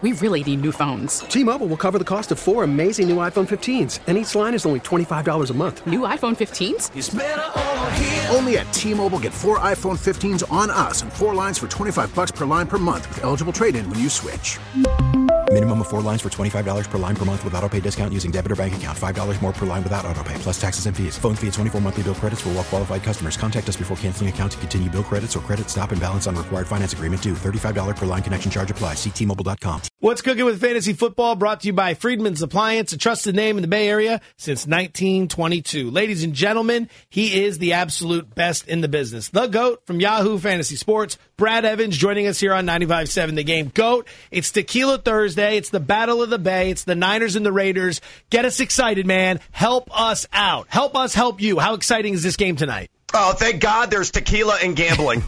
We really need new phones. T-Mobile will cover the cost of 4 amazing new iPhone 15s, and each line is only $25 a month. New iPhone 15s? It's better over here. Only at T-Mobile, get 4 iPhone 15s on us and 4 lines for $25 per line per month with eligible trade-in when you switch. Minimum of 4 lines for $25 per line per month with autopay discount using debit or bank account. $5 more per line without autopay, plus taxes and fees. Phone fee at 24 monthly bill credits for well-qualified customers. Contact us before canceling account to continue bill credits or credit stop and balance on required finance agreement due. $35 per line connection charge applies. See T-Mobile.com. What's cooking with fantasy football? Brought to you by Friedman's Appliance, a trusted name in the Bay Area since 1922. Ladies and gentlemen, he is the absolute best in the business. The GOAT from Yahoo Fantasy Sports, Brad Evans, joining us here on 95.7 The Game. GOAT, it's Tequila Thursday. It's the Battle of the Bay. It's the Niners and the Raiders. Get us excited, man. Help us out. Help us help you. How exciting is this game tonight? Oh, thank God there's tequila and gambling.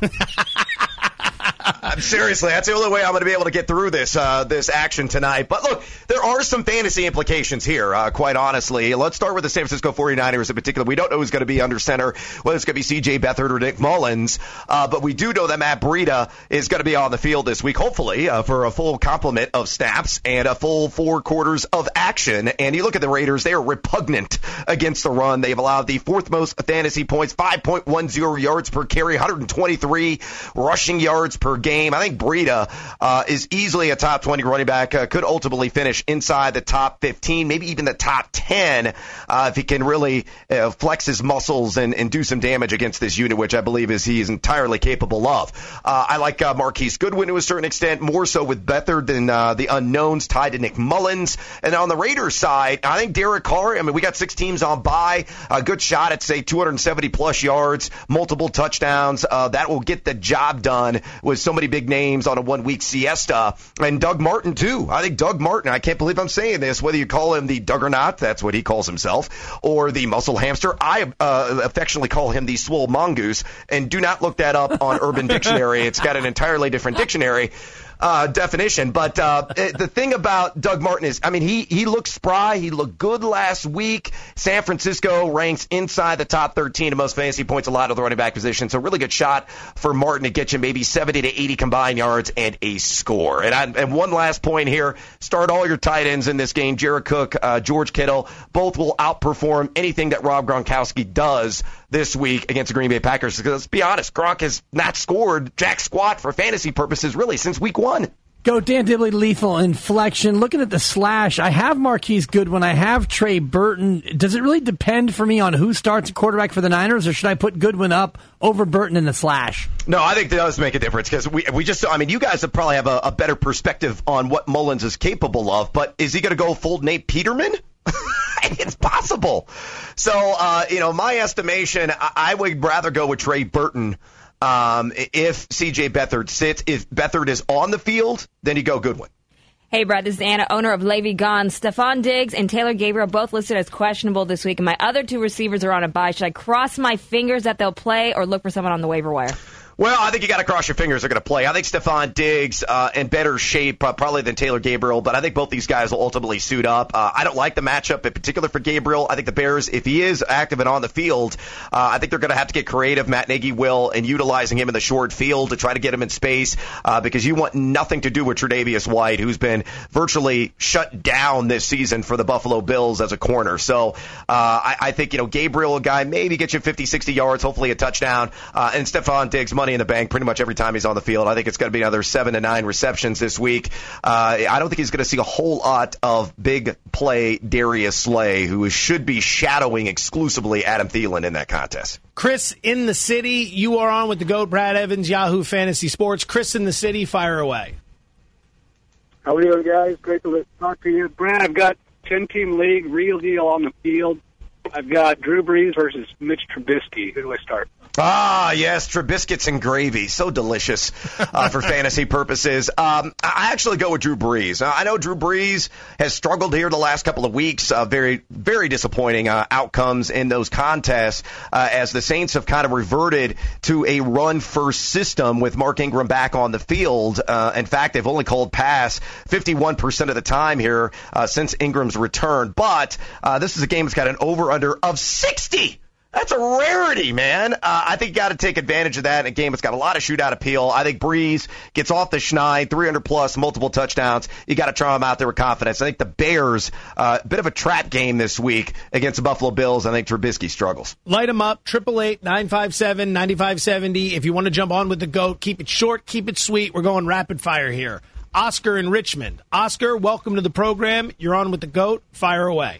Seriously, that's the only way I'm going to be able to get through this action tonight. But look, there are some fantasy implications here, quite honestly. Let's start with the San Francisco 49ers in particular. We don't know who's going to be under center, whether it's going to be C.J. Beathard or Nick Mullins. But we do know that Matt Breida is going to be on the field this week, hopefully, for a full complement of snaps and a full 4 quarters of action. And you look at the Raiders, they are repugnant against the run. They've allowed the 4th most fantasy points, 5.10 yards per carry, 123 rushing yards per game. I think Breida is easily a top 20 running back, could ultimately finish inside the top 15, maybe even the top 10 if he can really flex his muscles and do some damage against this unit, which I believe he is entirely capable of. I like Marquise Goodwin to a certain extent, more so with Beathard than the unknowns tied to Nick Mullins. And on the Raiders side, I think Derek Carr, we got 6 teams on bye, a good shot at, say, 270-plus yards, multiple touchdowns. That will get the job done with so many big names on a 1-week siesta. And Doug Martin, too. I think Doug Martin, I can't believe I'm saying this, whether you call him the Duggernaut, that's what he calls himself, or the muscle hamster. I affectionately call him the swole mongoose, and do not look that up on Urban Dictionary. It's got an entirely different dictionary definition. But the thing about Doug Martin is, he looked spry. He looked good last week. San Francisco ranks inside the top 13 of most fantasy points allowed to the running back position. So really good shot for Martin to get you maybe 70 to 80 combined yards and a score. And one last point here, start all your tight ends in this game. Jared Cook, George Kittle, both will outperform anything that Rob Gronkowski does this week against the Green Bay Packers. Because let's be honest, Gronk has not scored jack squat for fantasy purposes really since week 1. Go Dan Dibley, Lethal Inflection. Looking at the slash, I have Marquise Goodwin. I have Trey Burton. Does it really depend for me on who starts a quarterback for the Niners, or should I put Goodwin up over Burton in the slash? No, I think that does make a difference because we just, you guys would probably have a better perspective on what Mullins is capable of, but is he going to go full Nate Peterman? It's possible. So, my estimation, I would rather go with Trey Burton if C.J. Beathard sits. If Beathard is on the field, then you go Goodwin. Hey, Brad, this is Anna, owner of Levi Gone. Stephon Diggs and Taylor Gabriel both listed as questionable this week, and my other 2 receivers are on a bye. Should I cross my fingers that they'll play or look for someone on the waiver wire? Well, I think you got to cross your fingers they're going to play. I think Stephon Diggs in better shape probably than Taylor Gabriel, but I think both these guys will ultimately suit up. I don't like the matchup in particular for Gabriel. I think the Bears, if he is active and on the field, I think they're going to have to get creative. Matt Nagy will, in utilizing him in the short field to try to get him in space because you want nothing to do with Tre'Davious White, who's been virtually shut down this season for the Buffalo Bills as a corner. So I think, Gabriel, a guy, maybe get you 50, 60 yards, hopefully a touchdown, and Stephon Diggs, money in the bank pretty much every time he's on the field. I think it's going to be another 7 to 9 receptions this week. I don't think he's going to see a whole lot of big play Darius Slay, who should be shadowing exclusively Adam Thielen in that contest. Chris in the city, you are on with the GOAT, Brad Evans, Yahoo Fantasy Sports. Chris in the city, fire away. How are you doing, guys? Great to talk to you. Brad, I've got 10-team league, real deal on the field. I've got Drew Brees versus Mitch Trubisky. Who do I start? Ah, yes, Trubiscuits and gravy. So delicious for fantasy purposes. I actually go with Drew Brees. I know Drew Brees has struggled here the last couple of weeks. Very, very disappointing outcomes in those contests as the Saints have kind of reverted to a run-first system with Mark Ingram back on the field. In fact, they've only called pass 51% of the time here since Ingram's return. But this is a game that's got an over-under of 60. That's a rarity, man. I think you got to take advantage of that in a game that's got a lot of shootout appeal. I think Breeze gets off the schneid, 300-plus, multiple touchdowns. You got to try him out there with confidence. I think the Bears, a bit of a trap game this week against the Buffalo Bills. I think Trubisky struggles. Light them up, 888-957-9570. If you want to jump on with the GOAT, keep it short, keep it sweet. We're going rapid fire here. Oscar in Richmond. Oscar, welcome to the program. You're on with the GOAT. Fire away.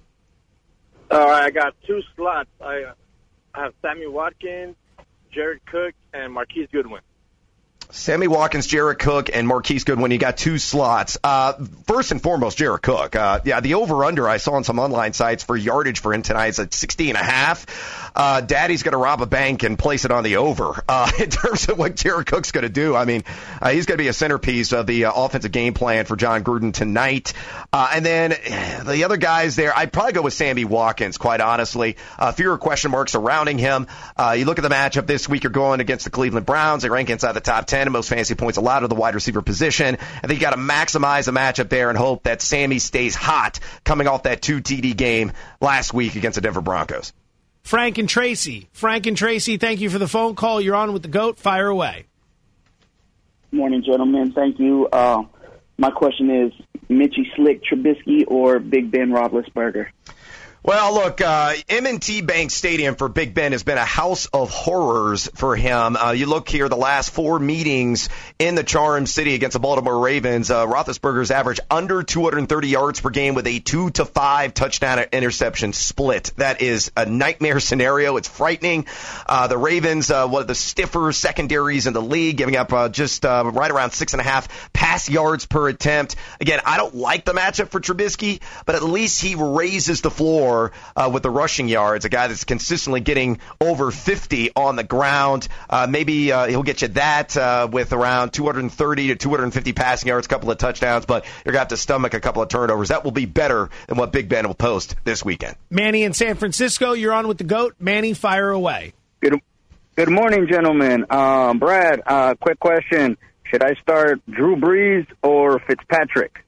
All right, I got 2 slots. I have Sammy Watkins, Jared Cook, and Marquise Goodwin. Sammy Watkins, Jared Cook, and Marquise Goodwin. You got 2 slots. First and foremost, Jared Cook. The over-under I saw on some online sites for yardage for him tonight is at 60.5. Daddy's going to rob a bank and place it on the over. In terms of what Jared Cook's going to do, I mean, he's going to be a centerpiece of the offensive game plan for John Gruden tonight. And then the other guys there, I'd probably go with Sammy Watkins, quite honestly. Fewer question marks surrounding him. You look at the matchup this week, you're going against the Cleveland Browns. They rank inside the top 10 in most fantasy points allowed to the wide receiver position. I think you got to maximize the matchup there and hope that Sammy stays hot coming off that 2 TD game last week against the Denver Broncos. Frank and Tracy. Frank and Tracy, thank you for the phone call. You're on with the GOAT. Fire away. Morning, gentlemen. Thank you. My question is Mitchie Slick Trubisky or Big Ben Roethlisberger? Well, look, M&T Bank Stadium for Big Ben has been a house of horrors for him. You look here, the last 4 meetings in the Charm City against the Baltimore Ravens, Roethlisberger's average under 230 yards per game with a 2-5 touchdown interception split. That is a nightmare scenario. It's frightening. The Ravens, one of the stiffer secondaries in the league, giving up just right around 6.5 pass yards per attempt. Again, I don't like the matchup for Trubisky, but at least he raises the floor with the rushing yards, a guy that's consistently getting over 50 on the ground. Maybe he'll get you that with around 230 to 250 passing yards, a couple of touchdowns, but you're going to have to stomach a couple of turnovers. That will be better than what Big Ben will post this weekend. Manny in San Francisco, you're on with the GOAT. Manny, fire away. Good morning, gentlemen. Brad, quick question. Should I start Drew Brees or Fitzpatrick?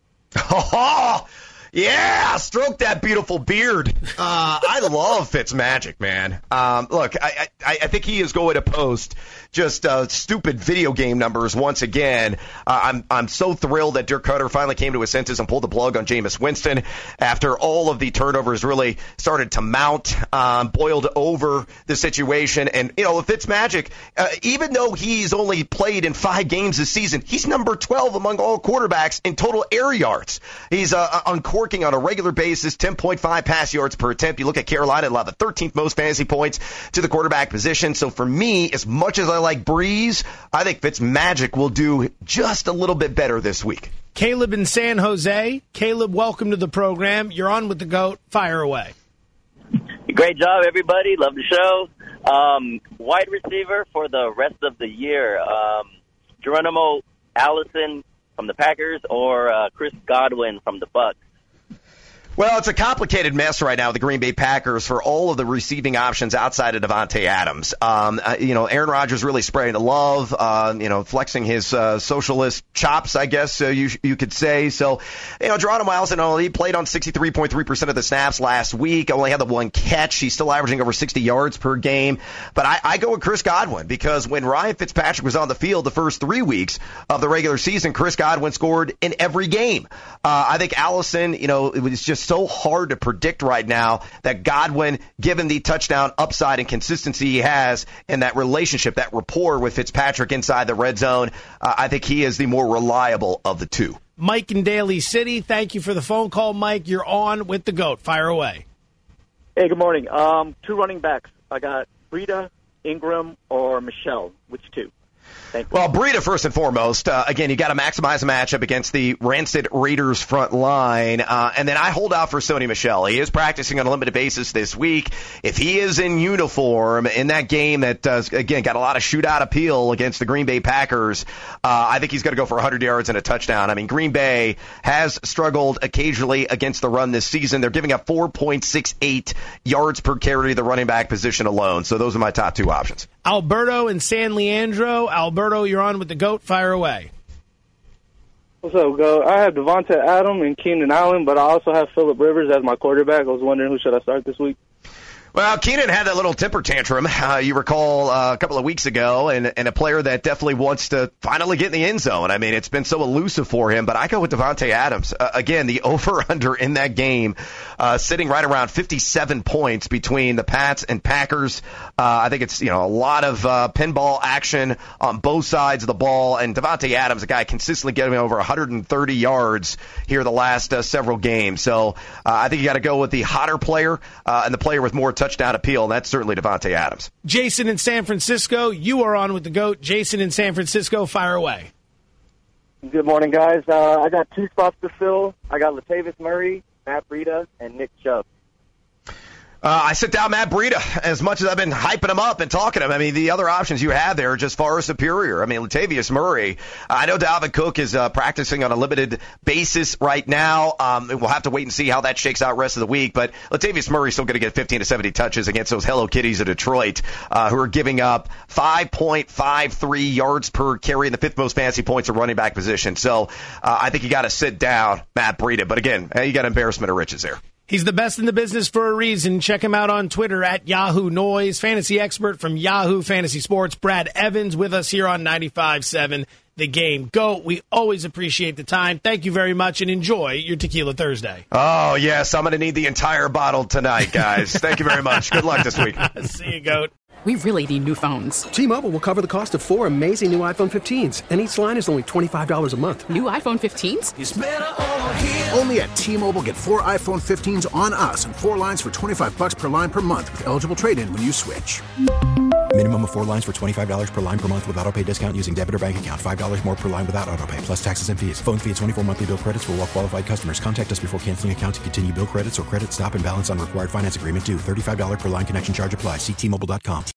Yeah, stroke that beautiful beard. I love Fitzmagic, man. Look, I think he is going to post just stupid video game numbers once again. I'm so thrilled that Dirk Cutter finally came to his senses and pulled the plug on Jameis Winston after all of the turnovers really started to mount, boiled over the situation. And, you know, Fitzmagic, even though he's only played in 5 games this season, he's number 12 among all quarterbacks in total air yards. He's uncorking on a regular basis, 10.5 pass yards per attempt. You look at Carolina, allowed the 13th most fantasy points to the quarterback position. So for me, as much as I like Breeze, I think Fitzmagic will do just a little bit better this week. Caleb in San Jose. Caleb, welcome to the program. You're on with the GOAT. Fire away. Great job, everybody. Love the show. Wide receiver for the rest of the year, Geronimo Allison from the Packers or Chris Godwin from the Bucs? Well, it's a complicated mess right now with the Green Bay Packers for all of the receiving options outside of Devontae Adams. Aaron Rodgers really spraying the love, flexing his socialist chops, I guess you could say. So, Geronimo Allison, he played on 63.3% of the snaps last week. Only had the 1 catch. He's still averaging over 60 yards per game. But I go with Chris Godwin because when Ryan Fitzpatrick was on the field the first 3 weeks of the regular season, Chris Godwin scored in every game. I think Allison, it was just so hard to predict right now that Godwin, given the touchdown upside and consistency he has and that relationship, that rapport with Fitzpatrick inside the red zone, I think he is the more reliable of the two. Mike in Daly City, thank you for the phone call, Mike. You're on with the GOAT. Fire away. Hey, good morning. 2 running backs. I got Breida, Ingram, or Michelle. Which 2? Well, Breida, first and foremost. Again, you got to maximize the matchup against the rancid Raiders front line. And then I hold out for Sony Michel. He is practicing on a limited basis this week. If he is in uniform in that game that, again, got a lot of shootout appeal against the Green Bay Packers, I think he's going to go for 100 yards and a touchdown. I mean, Green Bay has struggled occasionally against the run this season. They're giving up 4.68 yards per carry to the running back position alone. So those are my top 2 options. Alberto and San Leandro. Alberto, you're on with the GOAT. Fire away. What's up, Go? I have Devontae Adams and Keenan Allen, but I also have Phillip Rivers as my quarterback. I was wondering who should I start this week? Well, Keenan had that little temper tantrum, you recall, a couple of weeks ago, and a player that definitely wants to finally get in the end zone. I mean, it's been so elusive for him, but I go with Davante Adams. Again, the over-under in that game, sitting right around 57 points between the Pats and Packers. I think it's, a lot of pinball action on both sides of the ball, and Davante Adams, a guy consistently getting over 130 yards here the last several games. So I think you got to go with the hotter player and the player with more touchdown appeal, and that's certainly Davante Adams. Jason in San Francisco, you are on with the GOAT. Jason in San Francisco, fire away. Good morning, guys. I got 2 spots to fill. I got Latavius Murray, Matt Breida, and Nick Chubb. I sit down Matt Breida. As much as I've been hyping him up and talking to him, I mean, the other options you have there are just far superior. I mean, Latavius Murray, I know Dalvin Cook is practicing on a limited basis right now. We'll have to wait and see how that shakes out rest of the week, but Latavius Murray's still going to get 15 to 70 touches against those Hello Kitties of Detroit, who are giving up 5.53 yards per carry in the 5th most fantasy points at running back position. So I think you got to sit down Matt Breida. But again, you got embarrassment of riches there. He's the best in the business for a reason. Check him out on Twitter at Yahoo Noise. Fantasy expert from Yahoo Fantasy Sports, Brad Evans, with us here on 95.7 The Game. GOAT, we always appreciate the time. Thank you very much, and enjoy your Tequila Thursday. Oh, yes, I'm going to need the entire bottle tonight, guys. Thank you very much. Good luck this week. See you, GOAT. We really need new phones. T-Mobile will cover the cost of 4 amazing new iPhone 15s, and each line is only $25 a month. New iPhone 15s? It's better over here. Only at T-Mobile, get 4 iPhone 15s on us and 4 lines for $25 per line per month with eligible trade-in when you switch. Minimum of 4 lines for $25 per line per month with autopay discount using debit or bank account. $5 more per line without autopay, plus taxes and fees. Phone fee at 24 monthly bill credits for well-qualified customers. Contact us before canceling account to continue bill credits or credit stop and balance on required finance agreement due. $35 per line connection charge applies. See T-Mobile.com.